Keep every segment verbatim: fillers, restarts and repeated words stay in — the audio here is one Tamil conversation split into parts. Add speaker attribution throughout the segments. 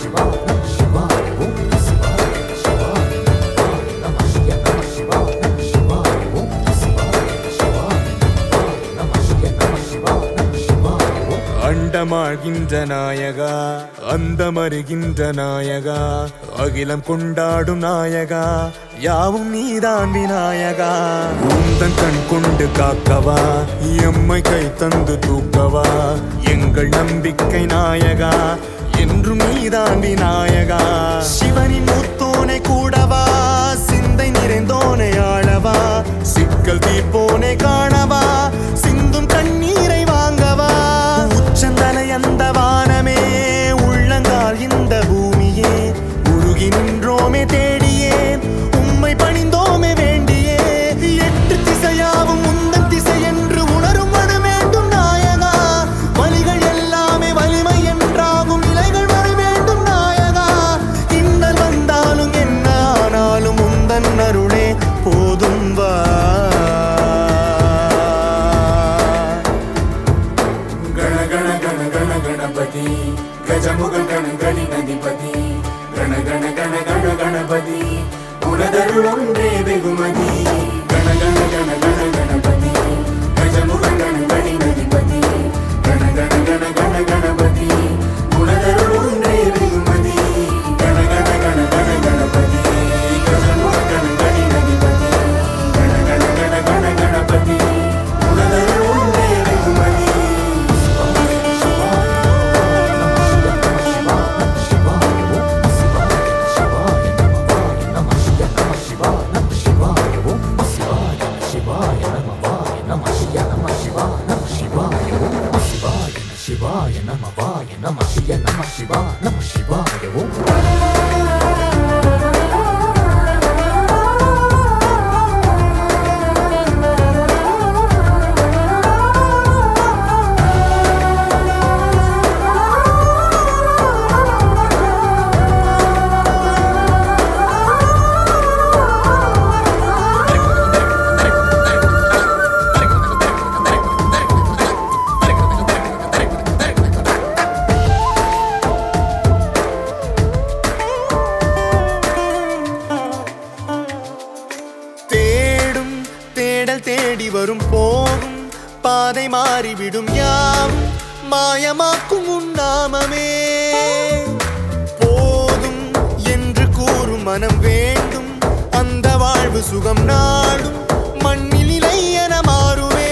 Speaker 1: அண்டமாகின்ற நாயகா அந்தமருகின்ற நாயகா அகிலம் கொண்டாடும் நாயகா யாவும் நீதான் விநாயகா உந்தன் கண் கொண்டு காக்கவா எம்மை கை தந்து தூக்கவா எங்கள் நம்பிக்கை நாயகா என்றும் நீதான் விநாயகா சிவனின் முத்தோனை கூடவா சிந்தை நிறைந்தோனை ஆளவா சிக்கல் தீர்ப்போனை காணவா சிந்தும் கண்ணீரை வாங்கவா உச்சந்தலை அந்த வானமே உள்ளங்கால் இந்த பூமியே உருகி நின்றோமே தேடியே உம்மை பணிந்தோமே வேண்டியே எட்டு திசையாவும் முந்தன் திசை என்று உணரும் மனு வேண்டும் நாயகா வலிகள் எல்லாமே வலிமை என்றாகும் நிலைகள் வர வேண்டும் நாயகா இன்னல் வந்தாலும் என்ன ஆனாலும் முந்தன் அருளே போதும் வா
Speaker 2: गणपति गजमुख गण गणि नदिपति गण गण गण गण गणपति उलदरुळुंडे वेगुमति गण गण गण गण गणपति गजमुख गण गणि नदिपति गण गण गण गण गणपति उलदरुळुंडे वेगुमति गण गण गण गण गणपति गजमुख गण गणि नदिपति गण गण गण गण Ganpati उलदरुळुंडे वेगुमति
Speaker 3: Shivaya Namavaya Namah Shivaya Namah Shivaya Namah Shivaya Om
Speaker 1: தேடி வரும் போகும் பாதை மாறிவிடும் யாவும் மாயமாக்கும் உன்னாமமே போதும் என்று கூறும் மனம் வேண்டும் அந்த வாழ்வு சுகம் நாடும் மண்ணில் நிலை என மாறுமே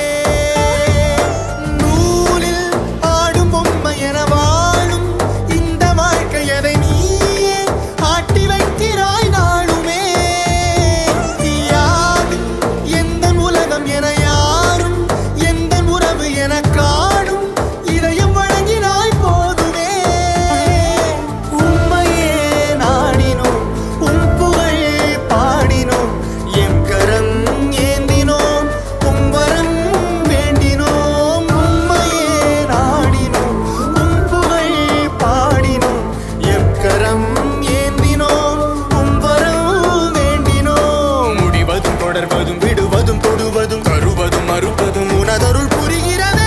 Speaker 1: நூலில் ஆடும் பொம்மை என வாழும் இந்த வாழ்க்கை எதை நீயே ஆட்டி வைக்கிறாய் நாளுமே என யாரும் எந்த உறவு என காணும் இதையும் வழங்கினாய் போதுமே உம்மையே நாடினோம் உம் புகழ் பாடினோம் எம் கரம் ஏந்தினோம் உம் வரம் வேண்டினோம் உம்மையே நாடினோம் உம் புகழ் பாடினோம் எம் கரம் ஏந்தினோம் உம் வரம் வேண்டினோம் முடிவதும் தொடர்வதும் விடுவதும் தொடுவதும் கருவதும் மறுப்பதும் உனதருள் புரிகிறதே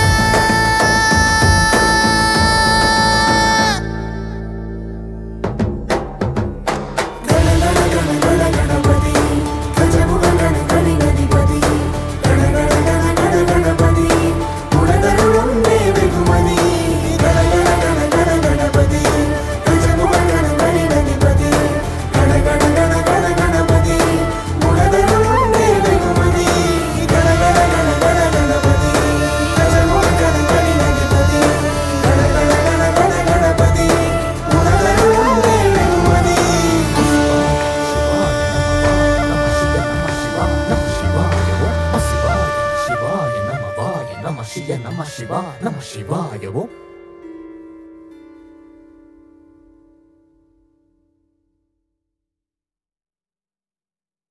Speaker 2: गण गण गण गण गणपति गजमुख गण गणि नदिपति गण गण गण गण गणपति उलदरुळुंडे वेगुमति गण गण गण गण गणपति गजमुख गण गणि नदिपति गण गण गण गण गणपति उलदरुळुंडे वेगुमति गण गण गण गण गणपति गजमुख गण गणि नदिपति गण गण गण गण Ganpati उलदरुळुंडे वेगुमति
Speaker 3: Namah Shivaya Namah Shivaya Namah Shivaya Namah Shivaya Om